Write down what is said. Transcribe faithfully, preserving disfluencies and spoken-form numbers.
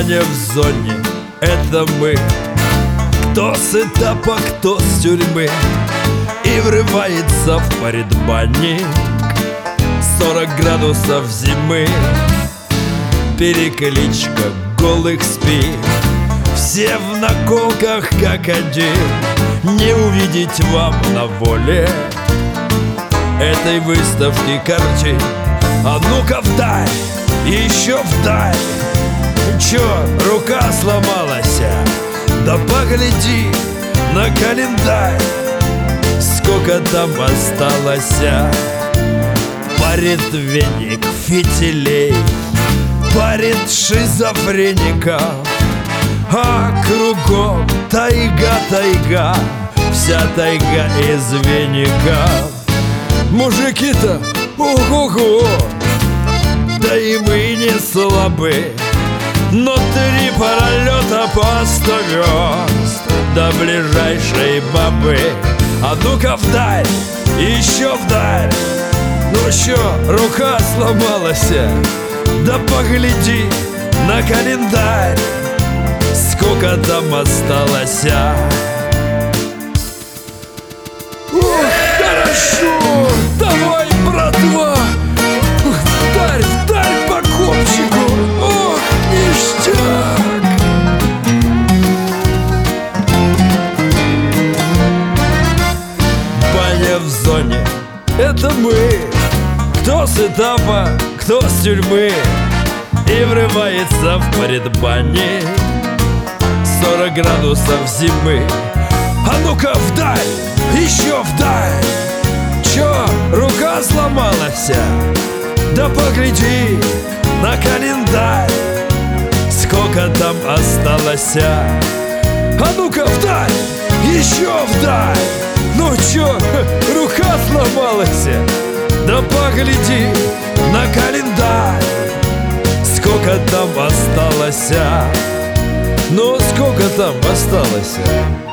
Баня в зоне — это мы. Кто с этапа, кто с тюрьмы, и врывается в предбанник. Сорок градусов зимы, перекличка голых спин. Все в наколках как один, не увидеть вам на воле этой выставки картин. А ну-ка вдаль, еще вдаль. Чё, рука сломалась? Да погляди на календарь, сколько там осталось. Парит веник фитилей, парит шизофреников, а кругом тайга, тайга, вся тайга из веников. Мужики-то, ого-го, да и мы не слабы, но три паралета по сто верст до ближайшей бабы. А ну-ка вдаль, еще вдаль. Ну чё, рука сломалась? Да погляди на календарь, сколько там осталось. Ух, хорошо! Давай, братва! Вдарь, вдарь по копчику! Ох, ништяк! Баня в зоне — это мы. Кто с этапа, кто с тюрьмы, и врывается в предбанник. Сорок градусов зимы. А ну-ка вдаль, еще вдаль. Чё, рука сломалась? Да погляди на календарь, сколько там осталось. А ну-ка вдаль, еще вдаль. Ну чё, рука сломалась? Да погляди на календарь, сколько там осталось. Ну сколько там осталось?